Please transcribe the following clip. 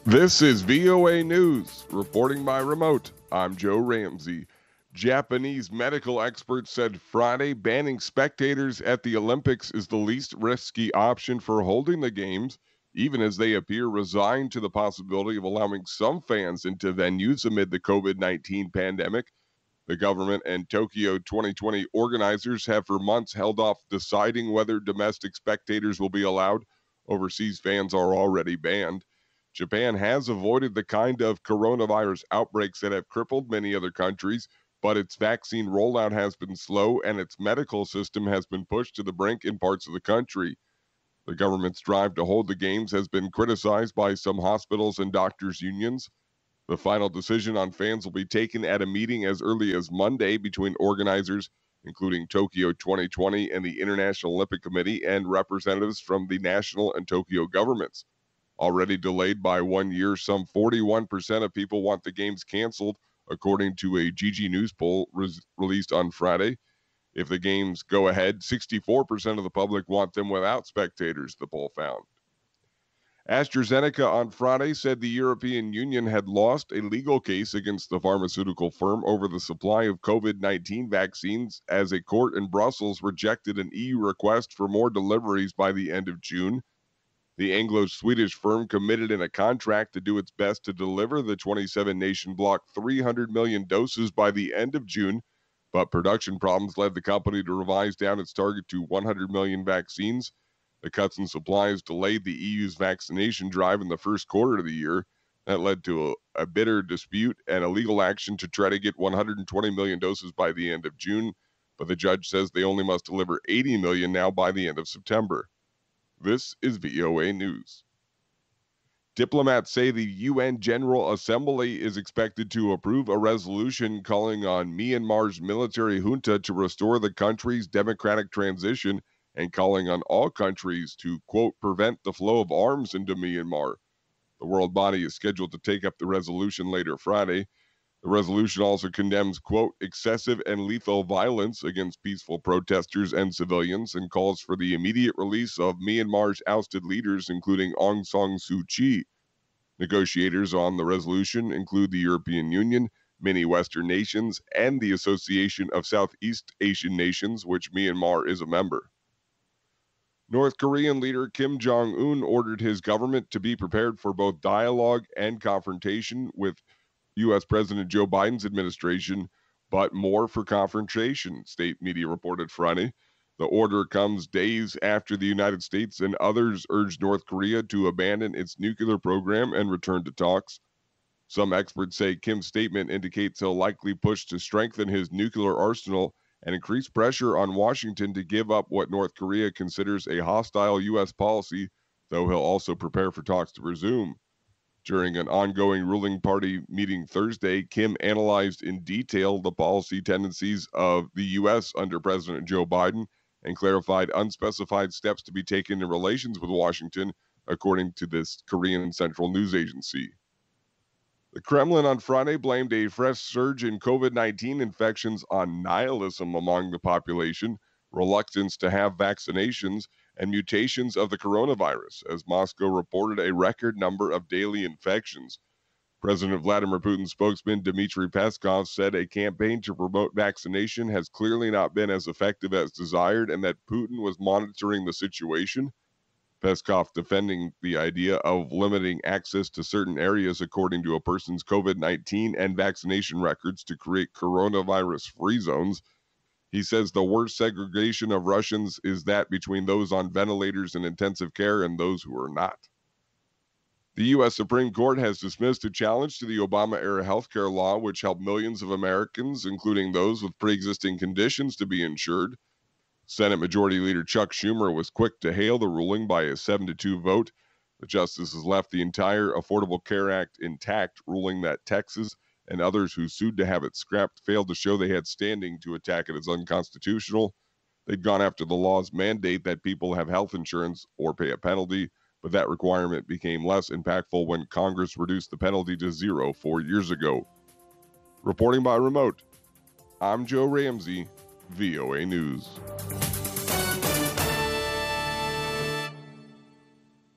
This is VOA News, reporting by remote. I'm Joe Ramsey. Japanese medical experts said Friday banning spectators at the Olympics is the least risky option for holding the Games, even as they appear resigned to the possibility of allowing some fans into venues amid the COVID-19 pandemic. The government and Tokyo 2020 organizers have for months held off deciding whether domestic spectators will be allowed. Overseas fans are already banned. Japan has avoided the kind of coronavirus outbreaks that have crippled many other countries, but its vaccine rollout has been slow and its medical system has been pushed to the brink in parts of the country. The government's drive to hold the Games has been criticized by some hospitals and doctors' unions. The final decision on fans will be taken at a meeting as early as Monday between organizers, including Tokyo 2020 and the International Olympic Committee, and representatives from the national and Tokyo governments. Already delayed by 1 year, some 41% of people want the Games canceled, according to a GG News poll released on Friday. If the Games go ahead, 64% of the public want them without spectators, the poll found. AstraZeneca on Friday said the European Union had lost a legal case against the pharmaceutical firm over the supply of COVID-19 vaccines as a court in Brussels rejected an EU request for more deliveries by the end of June. The Anglo-Swedish firm committed in a contract to do its best to deliver the 27-nation bloc 300 million doses by the end of June, but production problems led the company to revise down its target to 100 million vaccines. The cuts in supplies delayed the EU's vaccination drive in the first quarter of the year. That led to a bitter dispute and a legal action to try to get 120 million doses by the end of June, but the judge says they only must deliver 80 million now by the end of September. This is VOA News. Diplomats say the UN General Assembly is expected to approve a resolution calling on Myanmar's military junta to restore the country's democratic transition and calling on all countries to, quote, prevent the flow of arms into Myanmar. The world body is scheduled to take up the resolution later Friday. The resolution also condemns, quote, excessive and lethal violence against peaceful protesters and civilians and calls for the immediate release of Myanmar's ousted leaders, including Aung San Suu Kyi. Negotiators on the resolution include the European Union, many Western nations, and the Association of Southeast Asian Nations, which Myanmar is a member. North Korean leader Kim Jong-un ordered his government to be prepared for both dialogue and confrontation with U.S. President Joe Biden's administration, but more for confrontation, state media reported Friday. The order comes days after the United States and others urged North Korea to abandon its nuclear program and return to talks. Some experts say Kim's statement indicates he'll likely push to strengthen his nuclear arsenal and increase pressure on Washington to give up what North Korea considers a hostile U.S. policy, though he'll also prepare for talks to resume. During an ongoing ruling party meeting Thursday, Kim analyzed in detail the policy tendencies of the U.S. under President Joe Biden and clarified unspecified steps to be taken in relations with Washington, according to this Korean Central News Agency. The Kremlin on Friday blamed a fresh surge in COVID-19 infections on nihilism among the population, reluctance to have vaccinations, and mutations of the coronavirus, as Moscow reported a record number of daily infections. President Vladimir Putin's spokesman Dmitry Peskov said a campaign to promote vaccination has clearly not been as effective as desired and that Putin was monitoring the situation. Peskov defending the idea of limiting access to certain areas according to a person's COVID-19 and vaccination records to create coronavirus-free zones. He says the worst segregation of Russians is that between those on ventilators in intensive care and those who are not. The U.S. Supreme Court has dismissed a challenge to the Obama-era healthcare law, which helped millions of Americans, including those with pre-existing conditions, to be insured. Senate Majority Leader Chuck Schumer was quick to hail the ruling by a 7-2 vote. The justices left the entire Affordable Care Act intact, ruling that Texas and others who sued to have it scrapped failed to show they had standing to attack it as unconstitutional. They'd gone after the law's mandate that people have health insurance or pay a penalty, but that requirement became less impactful when Congress reduced the penalty to 0 4 years ago. Reporting by remote, I'm Joe Ramsey, VOA News.